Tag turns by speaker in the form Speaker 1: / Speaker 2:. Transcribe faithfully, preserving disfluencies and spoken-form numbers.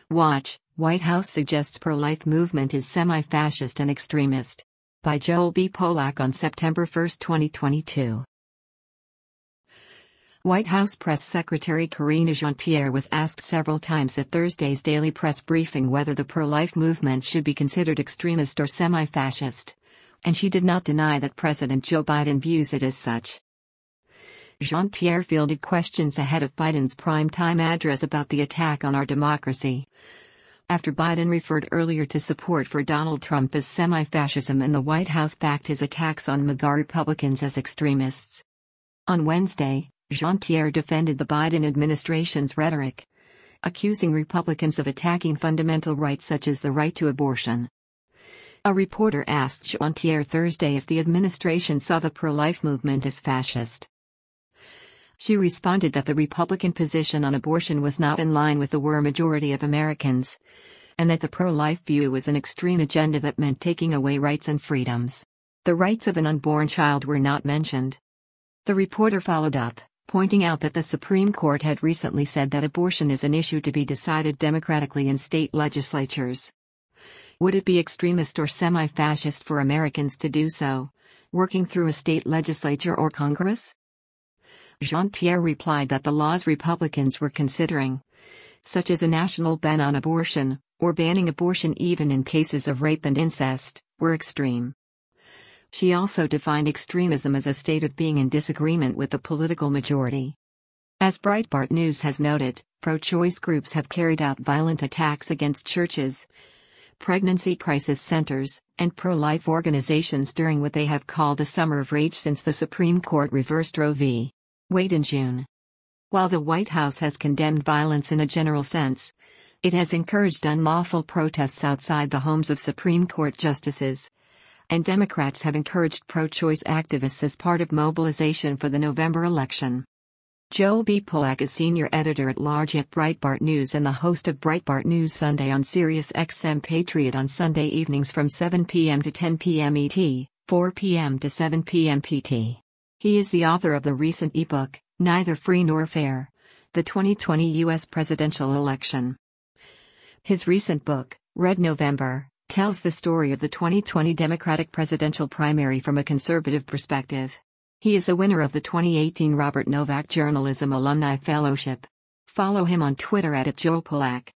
Speaker 1: Watch, White House suggests pro-life movement is semi-fascist and extremist. By Joel B. Polak on September first, twenty twenty-two. White House Press Secretary Karine Jean-Pierre was asked several times at Thursday's daily press briefing whether the pro-life movement should be considered extremist or semi-fascist, and she did not deny that President Joe Biden views it as such. Jean-Pierre fielded questions ahead of Biden's prime-time address about the attack on our democracy, after Biden referred earlier to support for Donald Trump as semi-fascism and the White House backed his attacks on MAGA Republicans as extremists. On Wednesday, Jean-Pierre defended the Biden administration's rhetoric, accusing Republicans of attacking fundamental rights such as the right to abortion. A reporter asked Jean-Pierre Thursday if the administration saw the pro-life movement as fascist. She responded that the Republican position on abortion was not in line with the were majority of Americans, and that the pro-life view was an extreme agenda that meant taking away rights and freedoms. The rights of an unborn child were not mentioned. The reporter followed up, pointing out that the Supreme Court had recently said that abortion is an issue to be decided democratically in state legislatures. Would it be extremist or semi-fascist for Americans to do so, working through a state legislature or Congress? Jean-Pierre replied that the laws Republicans were considering, such as a national ban on abortion, or banning abortion even in cases of rape and incest, were extreme. She also defined extremism as a state of being in disagreement with the political majority. As Breitbart News has noted, pro-choice groups have carried out violent attacks against churches, pregnancy crisis centers, and pro-life organizations during what they have called a summer of rage since the Supreme Court reversed Roe v. Wade in June. While the White House has condemned violence in a general sense, it has encouraged unlawful protests outside the homes of Supreme Court justices, and Democrats have encouraged pro-choice activists as part of mobilization for the November election. Joel B. Polak is senior editor-at-large at Breitbart News and the host of Breitbart News Sunday on Sirius X M Patriot on Sunday evenings from seven p m to ten p m E T, four p m to seven p m P T. He is the author of the recent ebook, Neither Free Nor Fair: The twenty twenty U S Presidential Election. His recent book, Red November, tells the story of the twenty twenty Democratic presidential primary from a conservative perspective. He is a winner of the twenty eighteen Robert Novak Journalism Alumni Fellowship. Follow him on Twitter at Joel Polak.